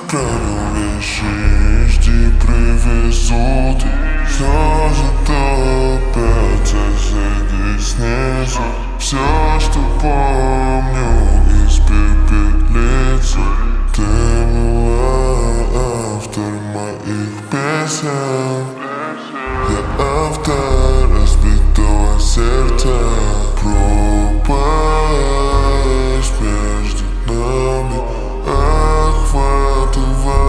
Правил вещи, жди, привезут. Что же то опять соседи снизу? Все, что помню, испепелится. Ты была автор моих песен. Я автор разбитого сердца. Пропасть между нами охватывает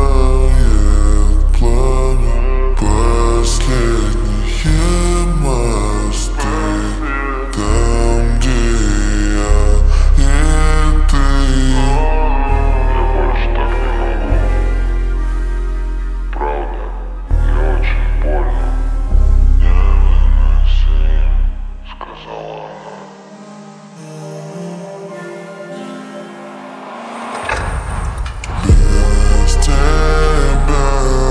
пламя. Последние мосты там, где я и ты. Я больше так не могу. Правда, мне очень больно. Невыносим, сказала она. Без тебя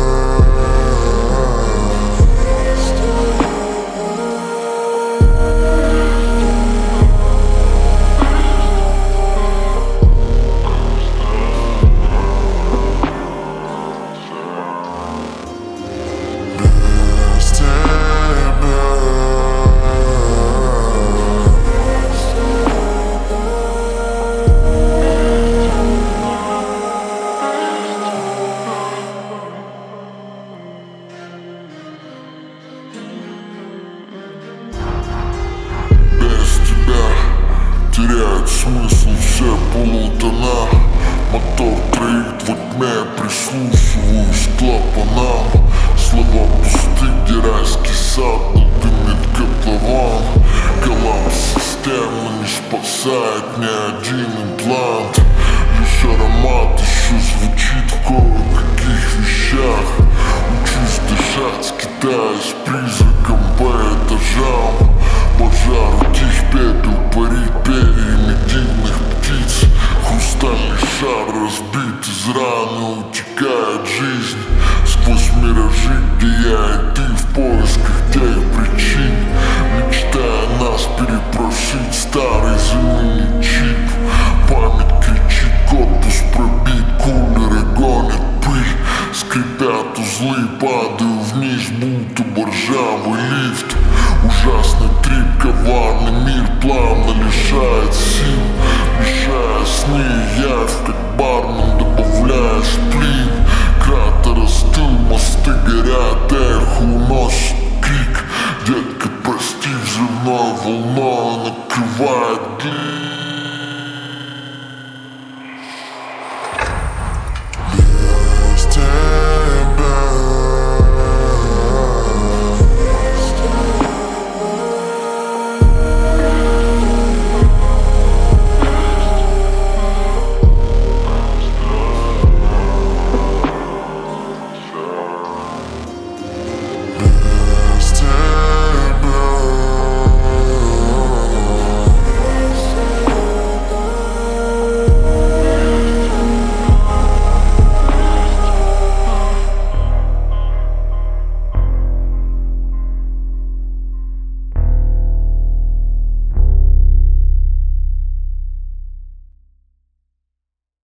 теряет смысл все полутона. Мотор троит во тьме, прислушиваюсь к клапанам. Слова пусты, где райский сад, но дымит котлован. Коллапс системы не спасает ни один имплант. Лишь аромат еще звучит в кое-каких вещах. Учусь дышать, скитаясь призраком по этажам. Пожар утих, пепел парит перьями дивных птиц. Хрустальный шар разбит, из раны утекает жизнь. Сквозь миражи, где я и ты в поисках тех причин. Мечтая нас перепрошить, старый заменит чип. Память кричит, корпус пробит, кулеры гонят пыль. Скрипят узлы, падаю вниз, будто боржавый лифт. Ужасный трип, коварный мир плавно лишает сил. Мешая сны и явь, как бармен добавляя сплин. Кратер остыл, мосты горят, эхо уносит крик. Детка, прости, взрывной волной накрывает глин.